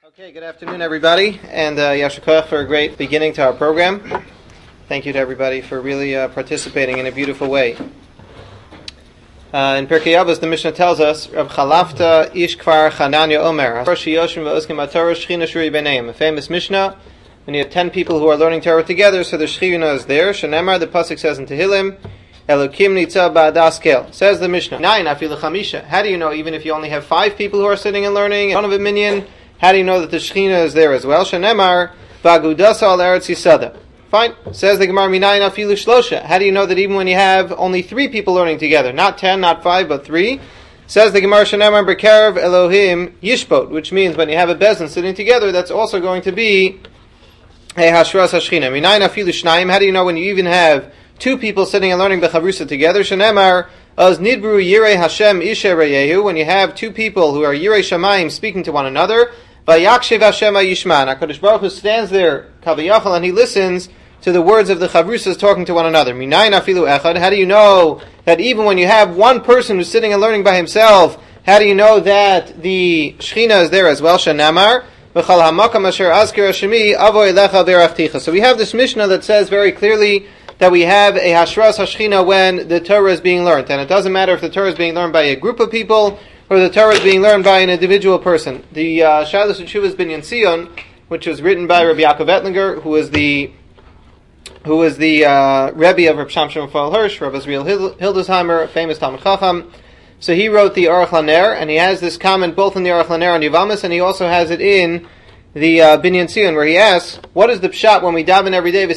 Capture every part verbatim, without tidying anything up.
Okay, good afternoon, everybody, and uh, Yasher Koach for a great beginning to our program. Thank you to everybody for really uh, participating in a beautiful way. Uh, in Pirkei Avos, the Mishnah tells us, Rav Chalafta ish kvar Chananya Omer, a famous Mishnah. When you have ten people who are learning Torah together, so the Shechina is there. Shenemar, the pasuk says in Tehillim, Elokim nitza ba'adas kel. Says the Mishnah, Nine afilu chamisha. How do you know, even if you only have five people who are sitting and learning, one of a minyan? How do you know that the Shechina is there as well? Shenemar, v'agudasa al eretz yisada. Fine. Says the Gemara, Minayin afilu shlosha. How do you know that even when you have only three people learning together, not ten, not five, but three? Says the Gemara, Shenemar b'kerev Elohim yishpot, which means when you have a bezin sitting together, that's also going to be a hashras hashchina. Minayin afilu shnayim. How do you know when you even have two people sitting and learning b'chavrusa together? Shenemar, Az nidbru yirei Hashem ishe reyehu. When you have two people who are yirei shamayim speaking to one another, Vayakshiv Hashem Yishman. HaKadosh Baruch Hu stands there, Kaviyachal, and he listens to the words of the chavrusas talking to one another. Minayin afilu echad. How do you know that even when you have one person who's sitting and learning by himself, how do you know that the Shechina is there as well? Shanamar v'chal hamakam asher azkir Hashemi avo elecha v'erachticha. So we have this Mishnah that says very clearly that we have a hashras hashchina when the Torah is being learned, and it doesn't matter if the Torah is being learned by a group of people or the Torah is being learned by an individual person. The uh, Shilas Utshuvas Binyan Sion, which was written by Rabbi Yaakov Ettlinger, who was the who was the uh, Rebbe of Reb Shamshon Raphael Hirsch, Rabbi Zriel Hildesheimer, a famous Talmud Chacham. So he wrote the Aruch LaNer, and he has this comment both in the Aruch LaNer on Yavamis, and he also has it in the uh, Binyan Sion, where he asks, what is the pshat when we daven every day?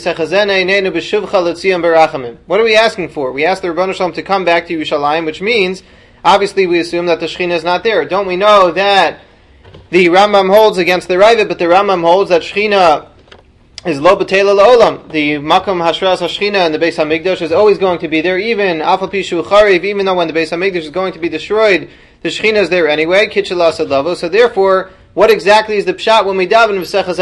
What are we asking for? We ask the Rebbeinu Shalom to come back to Yerushalayim, which means obviously, we assume that the Shechina is not there. Don't we know that the Rambam holds against the Ravid, but the Rambam holds that Shechina is lo b'teila la'olam. The Makom Hashras HaShechina and the Beis HaMikdash is always going to be there, even Afal Pi Shu Chariv, even though when the Beis HaMikdash is going to be destroyed, the Shechina is there anyway, Kitchel Asad Lavo. So therefore, what exactly is the pshat when we daven?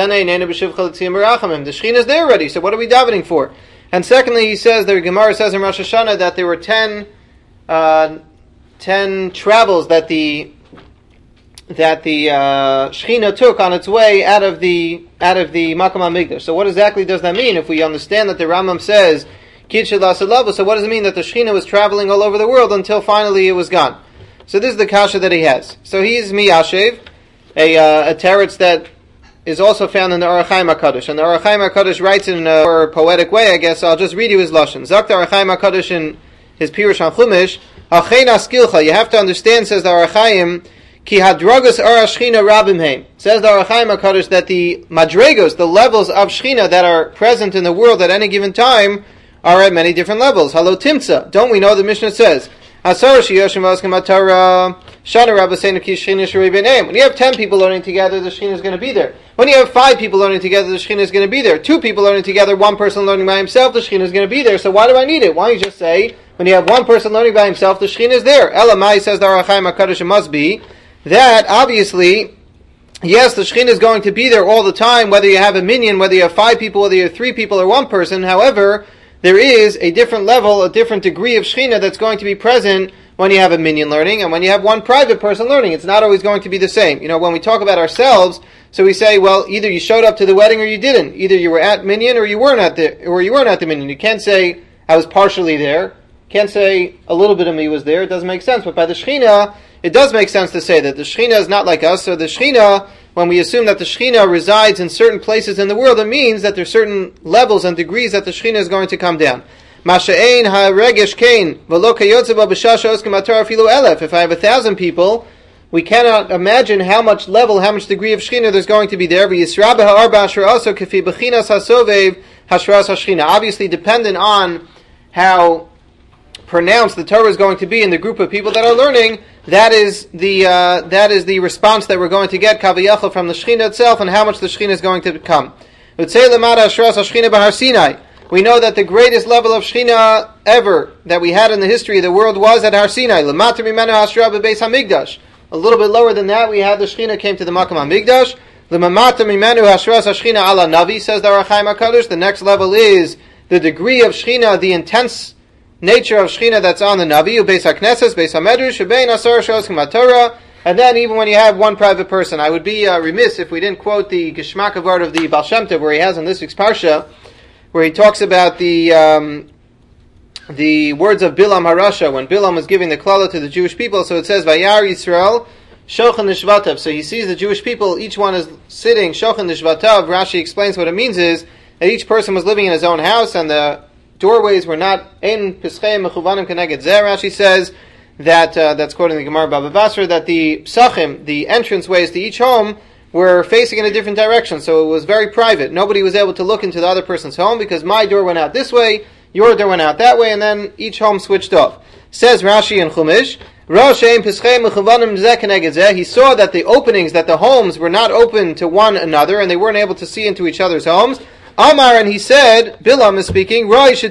The Shechina is there already, so what are we davening for? And secondly, he says, the Gemara says in Rosh Hashanah that there were ten... Uh, ten travels that the that the uh, Shechina took on its way out of the out of the Makom HaMikdash. So what exactly does that mean? If we understand that the Rambam says Kitchel Asad Lavo, so what does it mean that the Shechina was traveling all over the world until finally it was gone? So this is the kasha that he has. So he's Miyashev, a uh, a teretz that is also found in the Orach Chaim HaKadosh, and the Orach Chaim HaKadosh writes in a more poetic way, I guess. So I'll just read you his lashon. Zak the Orach Chaim HaKadosh in his Pirush on Chumash. You have to understand, says the Orach Chaim, ki hadragas ara Shechina rabim heim. Says the Orach Chaim HaKadosh that the madregos, the levels of Shechina that are present in the world at any given time, are at many different levels. Halo timtza. Don't we know the Mishnah says, Asar shiyoshim v'askem atara shana rabbaseinu ki Shechina shrei b'neim. When you have ten people learning together, the Shechina is going to be there. When you have five people learning together, the Shechina is going to be there. Two people learning together, one person learning by himself, the Shechina is going to be there. So why do I need it? Why don't you just say, when you have one person learning by himself, the Shechina is there. Elamai, says the Orach Chaim HaKadosh, it must be that, obviously, yes, the Shechina is going to be there all the time, whether you have a minyan, whether you have five people, whether you have three people or one person. However, there is a different level, a different degree of Shechina that's going to be present when you have a minyan learning and when you have one private person learning. It's not always going to be the same. You know, when we talk about ourselves, so we say, well, either you showed up to the wedding or you didn't. Either you were at minyan or you weren't at the, or you weren't at the minyan. You can't say, I was partially there. Can't say a little bit of me was there. It doesn't make sense. But by the Shechina, it does make sense to say that the Shechina is not like us. So the Shechina, when we assume that the Shechina resides in certain places in the world, it means that there's certain levels and degrees that the Shechina is going to come down. If I have a thousand people, we cannot imagine how much level, how much degree of Shechina there's going to be there. Obviously dependent on how pronounced the Torah is going to be in the group of people that are learning, that is the uh, that is the response that we're going to get Kaviyachal from the Shechina itself, and how much the Shechina is going to come. We know that the greatest level of Shechina ever that we had in the history of the world was at Har Sinai. A little bit lower than that, we had the Shechina came to the Makom HaMikdash. Says the Orach Chaim HaKadosh. The next level is the degree of Shechina, the intense nature of Shechina that's on the Navi, Beis HaKnesses, Beis HaMedrash, Shebein Asar Shos K'Matorah, And then even when you have one private person, I would be uh, remiss if we didn't quote the Geschmack word of the Baal Shem Tov, where he has in this week's Parsha, where he talks about the um, the words of Bilam Harasha, when Bilam was giving the klala to the Jewish people. So it says, Vayar Yisrael, Shochan Nishvatav. So he sees the Jewish people, each one is sitting, Shochan Nishvatav. Rashi explains what it means is that each person was living in his own house, and the doorways were not in Pischei Mechuvanim Keneged Zeh. Rashi says that, uh, that's quoting the Gemara Baba Basra, that the Psachim, the entranceways to each home, were facing in a different direction, so it was very private. Nobody was able to look into the other person's home, because my door went out this way, your door went out that way, and then each home switched off. Says Rashi in Chumash, he saw that the openings, that the homes were not open to one another, and they weren't able to see into each other's homes. Amar, and he said, Bilam is speaking,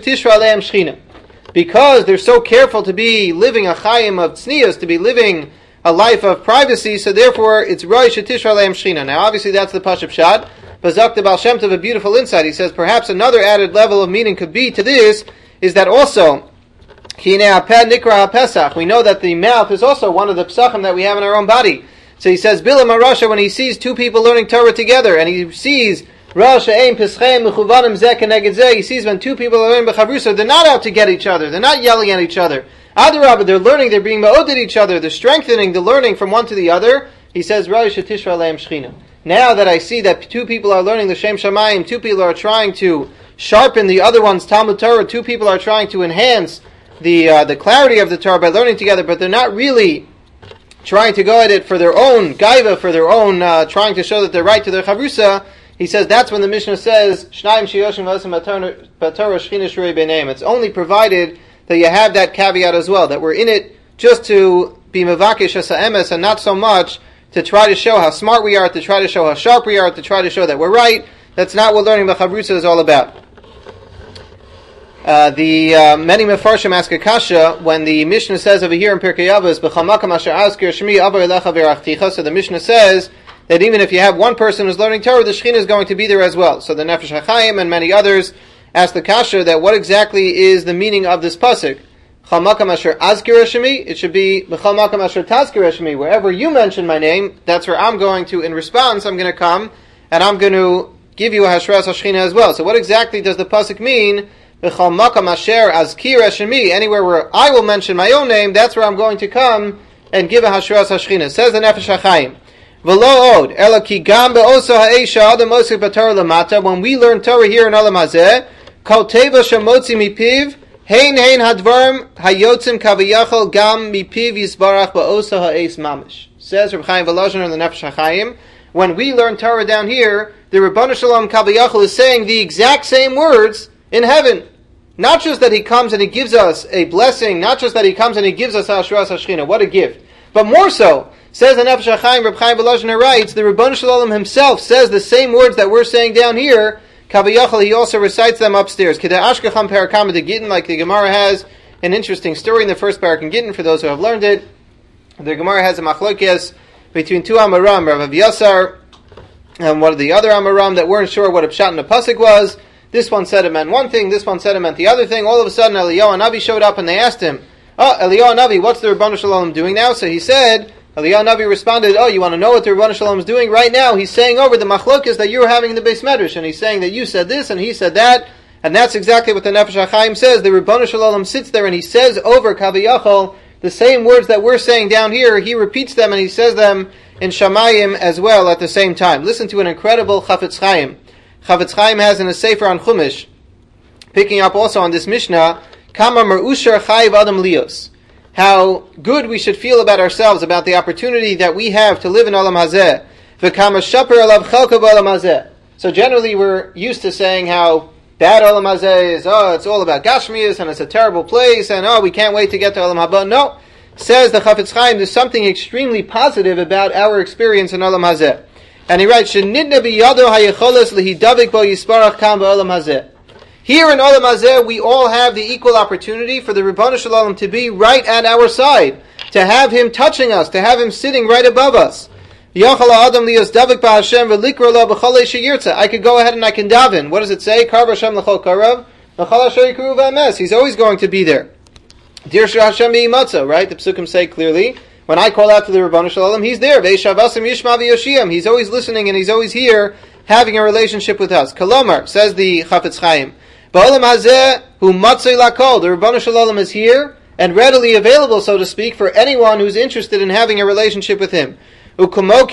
because they're so careful to be living a chayim of tznius, to be living a life of privacy, so therefore it's Roy Shetishra Leim Shechina. Now obviously that's the Pashup Shad, but Zakta Baal Shem Tov, a beautiful insight. He says perhaps another added level of meaning could be to this, is that also, we know that the mouth is also one of the psachim that we have in our own body. So he says, Bilam HaRasha, when he sees two people learning Torah together, and he sees Rasha Ein Pischei Mechuvanim Zeh Keneged Zeh, he sees when two people are learning B'chavrusa, they're not out to get each other, they're not yelling at each other. Adarabah, they're learning, they're being ma'od at each other, they're strengthening the learning from one to the other. He says, Roy Shetishra Leim Shechina. Now that I see that two people are learning the Shem Shamayim, two people are trying to sharpen the other one's Talmud Torah, two people are trying to enhance the uh, the clarity of the Torah by learning together, but they're not really trying to go at it for their own gaiva, for their own, uh, trying to show that they're right to their chavrusa. He says that's when the Mishnah says, Shnaim Shiyoshim V'Asam B'Torah Shechina Shurei B'Neim. It's only provided that you have that caveat as well, that we're in it just to be mevakish as emes, and not so much to try to show how smart we are, to try to show how sharp we are, to try to show that we're right. That's not what learning B'Chavrusa is all about. Uh, the uh, many Mefarshim ask a kasha when the Mishnah says over here in Pirkei Avos, B'chamakam asher azkir shmi avar elecha v'rachticha. So the Mishnah says that even if you have one person who's learning Torah, the Shekhinah is going to be there as well. So the Nefesh HaChaim and many others ask the kasha that what exactly is the meaning of this pasuk? Chamakam asher azkir shmi. It should be B'chamakam asher tazkir shmi. Wherever you mention my name, that's where I'm going to, in response, I'm going to come and I'm going to give you a hashras Shekhinah as well. So what exactly does the pasuk mean? Anywhere where I will mention my own name, that's where I'm going to come and give a hashras hashchina. Says the Nefesh HaChaim, when we learn Torah here in Olam Hazeh, kol teva shemotzi mipiv, hein hein hadvarim hayotzim kaviyachol gam mipiv yisbarach ba'osa ha'eis mamish. Says Reb Chaim Volozhin in the Nefesh HaChaim, when we learn Torah down here, the Ribbon Shalom kaviyachol is saying the exact same words in heaven. Not just that he comes and he gives us a blessing, not just that he comes and he gives us Hashras Hashchina, what a gift. But more so, says the Nefesh HaChaim, Reb Chaim Volozhin writes, the Ribbon Shalom himself says the same words that we're saying down here, Kaviyachal, he also recites them upstairs. Kedei Ashkecham Parakam de Gittin, like the Gemara has an interesting story in the first Parak in Gittin, for those who have learned it. The Gemara has a machlokes between two Amoram, Rav Avyasar, and one of the other Amoram that weren't sure what a pshat in the pasuk was. This one said it meant one thing, this one said it meant the other thing. All of a sudden, Eliyahu Navi showed up and they asked him, oh, Eliyahu Navi, what's the Ribbon Shalom doing now? So he said, Eliyahu Navi responded, oh, you want to know what the Ribbon Shalom is doing? Right now, he's saying over the machlokas that you were having in the Beis Medrash, and he's saying that you said this and he said that, and that's exactly what the Nefesh HaChaim says. The Ribbon Shalom sits there and he says over Kaviyachol the same words that we're saying down here. He repeats them and he says them in Shamayim as well at the same time. Listen to an incredible Chafetz Chaim. Chafetz Chaim has in a Sefer on Chumash, picking up also on this Mishnah, Kama Merusher Chayiv Adam Lios. How good we should feel about ourselves, about the opportunity that we have to live in Olam Hazeh. V'kama Shaper Alav Chalka B'Olam Hazeh. So generally we're used to saying how bad Olam Hazeh is, oh, it's all about Gashmias, and it's a terrible place, and oh, we can't wait to get to Olam Haba. No, says the Chafetz Chaim, there's something extremely positive about our experience in Olam Hazeh. And he writes, "Shenidna biyado hayecholos lehidavik bo yisparach kam ba'olam hazeh." Here in Olam Hazeh, we all have the equal opportunity for the Ribbon Shalom to be right at our side, to have him touching us, to have him sitting right above us. Adam lios davik ba'Hashem v'likro lo b'cholei sheyirtza. I could go ahead and I can daven. What does it say? Kar b'Hashem l'chol karav v'chol asher yikru v'ames. He's always going to be there. Dir Hashem b'yimatza, right? The Psukim say clearly, When I call out to the Ribono Shel Olam, He's there. Ve'ishavasim yishma v'yoshiyam. He's always listening and He's always here, having a relationship with us. Kalomar, says the Chafetz Chaim, Ba'olam hazeh hu matzoi lakol. The Ribono Shel Olam is here and readily available, so to speak, for anyone who's interested in having a relationship with Him. That's what our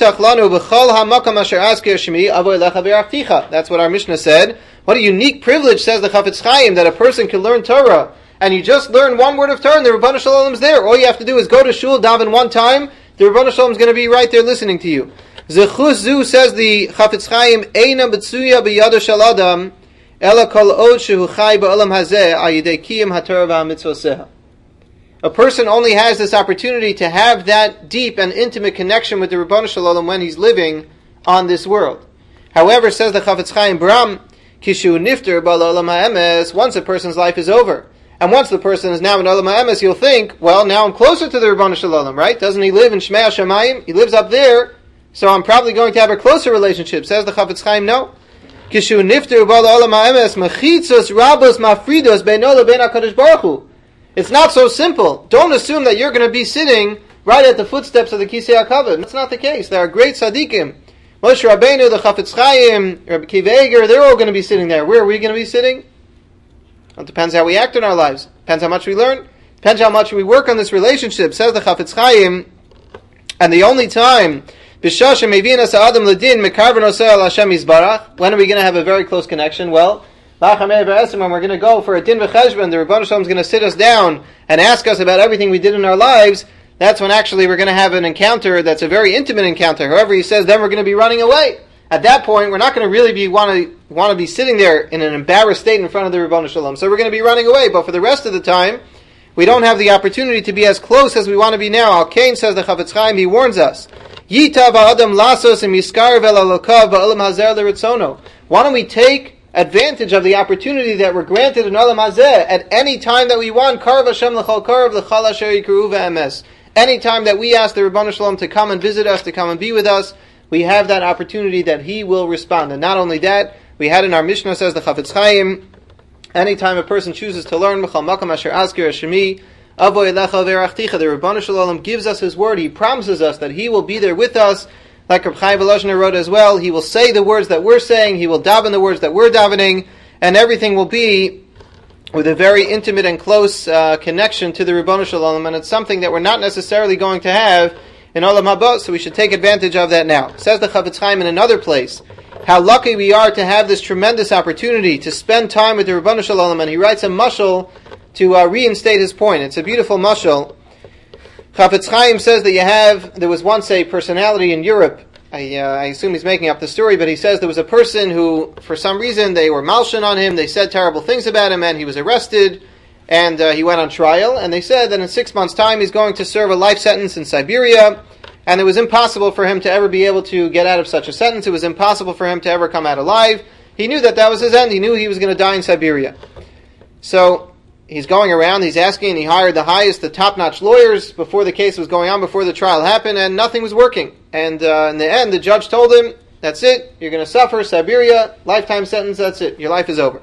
Mishnah said. What a unique privilege, says the Chafetz Chaim, that a person can learn Torah, and you just learn one word of Torah, and the Ribono Shel Olam is there. All you have to do is go to shul, daven one time, the Ribono Shel Olam is going to be right there listening to you. Zechus zu, says the Chafetz Chaim, Eina betzuya b'yado shel adam, ela kol od shehu chai ba'olam hazeh, ayidei kiyum haTorah v'hamitzvoseha. A person only has this opportunity to have that deep and intimate connection with the Ribono Shel Olam when he's living on this world. However, says the Chafetz Chaim Bram, Kishu nifter ba'olam ha'emes, once a person's life is over, and once the person is now in olam ha'emes, you'll think, well, now I'm closer to the Ribono Shel Olam, right? Doesn't he live in Shmei HaShamayim? He lives up there, so I'm probably going to have a closer relationship. Says the Chafetz Chaim, no. Kishu nifter ba'olam ha'emes, mechitzos rabos mafridos beino lebein HaKadosh Baruch Hu. It's not so simple. Don't assume that you're going to be sitting right at the footsteps of the Kisei HaKavod. That's not the case. There are great tzaddikim. Moshe Rabbeinu, the Chafetz Chaim, Rabbi Akiva Eiger, they're all going to be sitting there. Where are we going to be sitting? Well, it depends how we act in our lives. Depends how much we learn. Depends how much we work on this relationship. Says the Chafetz Chaim, and the only time, when are we going to have a very close connection? Well, when we're going to go for a din v'cheshbon, the Ribono Shel Olam is going to sit us down and ask us about everything we did in our lives. That's when actually we're going to have an encounter that's a very intimate encounter. However, he says then we're going to be running away. At that point, we're not going to really be want to want to be sitting there in an embarrassed state in front of the Ribono Shel Olam. So we're going to be running away. But for the rest of the time, we don't have the opportunity to be as close as we want to be now. Al Kain, says the Chafetz Chaim, he warns us. Yitav ha'adam lasos imiskar ve'lalokav ba'olam hazer l'ritzono. Why don't we take advantage of the opportunity that we're granted in Olam Hazeh at any time that we want? Karav Hashem l'chol karav l'chal asher yikru ve'emes. Any time that we ask the Ribono Shel Olam to come and visit us, to come and be with us, we have that opportunity that He will respond. And not only that, we had in our Mishnah, says the Chafetz Chaim, anytime a person chooses to learn M'chal makam asher azkir Hashemi avo elecha ve'rachticha, the Ribono Shel Olam gives us His word. He promises us that He will be there with us. Like Reb Chaim Volozhiner wrote as well, He will say the words that we're saying, He will daven the words that we're davening, and everything will be with a very intimate and close uh, connection to the Ribono Shel Olam, and it's something that we're not necessarily going to have in Olam Haba, so we should take advantage of that now. Says the Chafetz Chaim in another place, how lucky we are to have this tremendous opportunity to spend time with the Ribono Shel Olam, and he writes a mashal to uh, reinstate his point. It's a beautiful mashal. Chafetz Chaim says that you have, there was once a personality in Europe, I, uh, I assume he's making up the story, but he says there was a person who, for some reason, they were malshin on him, they said terrible things about him, and he was arrested, and uh, he went on trial, and they said that in six months' time he's going to serve a life sentence in Siberia, and it was impossible for him to ever be able to get out of such a sentence. It was impossible for him to ever come out alive. He knew that that was his end. He knew he was going to die in Siberia. So he's going around, he's asking, and he hired the highest, the top-notch lawyers before the case was going on, before the trial happened, and nothing was working. And uh, in the end, the judge told him, that's it, you're going to suffer, Siberia, lifetime sentence, that's it, your life is over.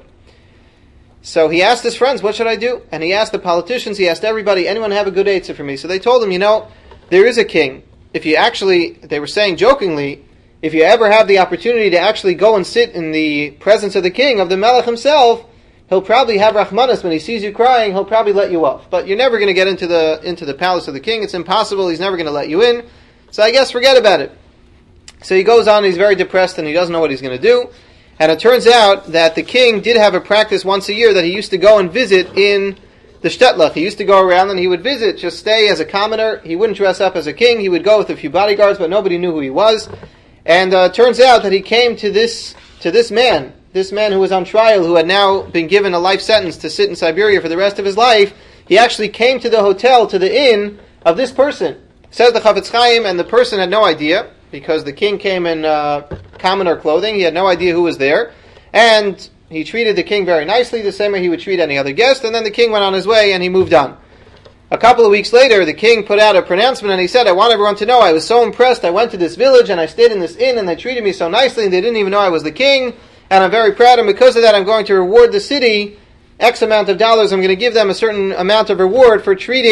So he asked his friends, what should I do? And he asked the politicians, he asked everybody, anyone have a good answer for me? So they told him, you know, there is a king. If you actually, they were saying jokingly, if you ever have the opportunity to actually go and sit in the presence of the king, of the Melech himself, he'll probably have Rahmanas. When he sees you crying, he'll probably let you off. But you're never going to get into the into the palace of the king. It's impossible. He's never going to let you in. So I guess forget about it. So he goes on, he's very depressed, and he doesn't know what he's going to do. And it turns out that the king did have a practice once a year that he used to go and visit in the Shtetl. He used to go around and he would visit, just stay as a commoner. He wouldn't dress up as a king. He would go with a few bodyguards, but nobody knew who he was. And uh, it turns out that he came to this to this man, this man who was on trial, who had now been given a life sentence to sit in Siberia for the rest of his life. He actually came to the hotel, to the inn of this person. Says the Chafetz Chaim, and the person had no idea, because the king came in uh, commoner clothing. He had no idea who was there. And he treated the king very nicely, the same way he would treat any other guest, and then the king went on his way and he moved on. A couple of weeks later, the king put out a pronouncement and he said, I want everyone to know, I was so impressed, I went to this village and I stayed in this inn and they treated me so nicely and they didn't even know I was the king, and I'm very proud, and because of that I'm going to reward the city X amount of dollars. I'm going to give them a certain amount of reward for treating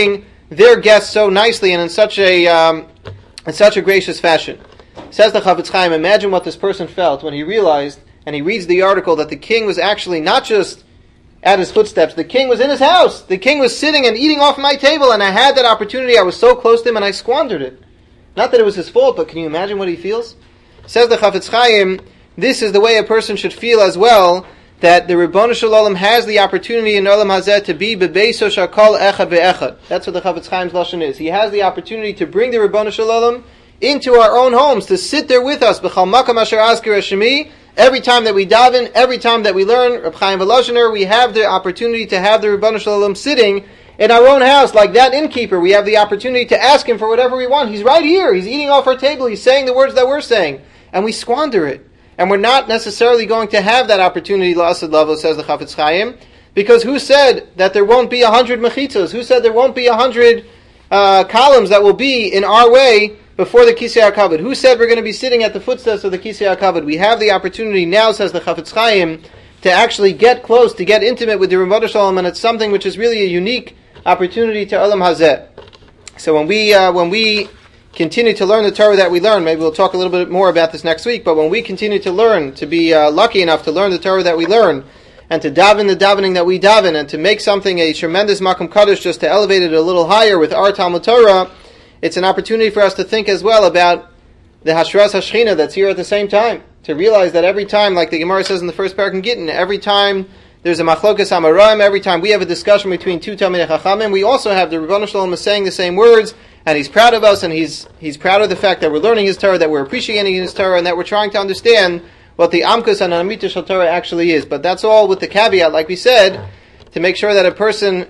their guests so nicely and in such a um, in such a gracious fashion. Says the Chafetz Chaim, imagine what this person felt when he realized, and he reads the article, that the king was actually not just at his footsteps, the king was in his house. The king was sitting and eating off my table, and I had that opportunity. I was so close to him, and I squandered it. Not that it was his fault, but can you imagine what he feels? Says the Chafetz Chaim, this is the way a person should feel as well, that the Ribono Shel Olam has the opportunity in Olam Hazeh to be Bebeiso Shakol Echad Ve'echad. That's what the Chafetz Chaim's lashon is. He has the opportunity to bring the Ribono Shel Olam into our own homes, to sit there with us. B'chal makam asher azkir Hashemi. Every time that we daven, every time that we learn Reb Chaim Volozhiner, we have the opportunity to have the Ribono Shel Olam sitting in our own house, like that innkeeper. We have the opportunity to ask him for whatever we want. He's right here. He's eating off our table. He's saying the words that we're saying, and we squander it. And we're not necessarily going to have that opportunity, la'asad lavo, says the Chafetz Chaim, because who said that there won't be a hundred mechitzos? Who said there won't be a hundred uh, columns that will be in our way before the Kisei HaKavod? Who said we're going to be sitting at the footsteps of the Kisei HaKavod? We have the opportunity now, says the Chafetz Chaim, to actually get close, to get intimate with the Ribono Shel Olam, and it's something which is really a unique opportunity to Olam Hazeh. So when we uh, when we continue to learn the Torah that we learn, maybe we'll talk a little bit more about this next week, but when we continue to learn, to be uh, lucky enough to learn the Torah that we learn, and to daven the davening that we daven, and to make something a tremendous Makom Kadosh, just to elevate it a little higher with our Talmud Torah, it's an opportunity for us to think as well about the Hashras HaShechina that's here at the same time. To realize that every time, like the Gemara says in the first parak in Gittin, every time there's a Machlokas Amoraim, every time we have a discussion between two Talmidei Chachamim, we also have the Ribono Shel Olam saying the same words, and he's proud of us, and he's he's proud of the fact that we're learning his Torah, that we're appreciating his Torah, and that we're trying to understand what the Amkus and Amita Shel Torah actually is. But that's all with the caveat, like we said, to make sure that a person,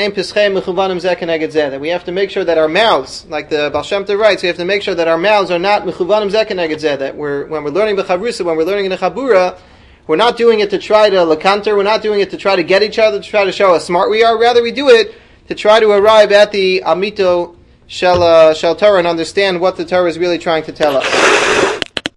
that we have to make sure that our mouths, like the Baal Shem Tov writes, we have to make sure that our mouths are not mechuvanim zeh keneged zeh, that we're, when we're learning b'chavrusa, when we're learning in the Chabura, we're not doing it to try to lakanter, we're not doing it to try to get each other, to try to show how smart we are, rather we do it to try to arrive at the Amito Shel, uh, Shel Torah and understand what the Torah is really trying to tell us.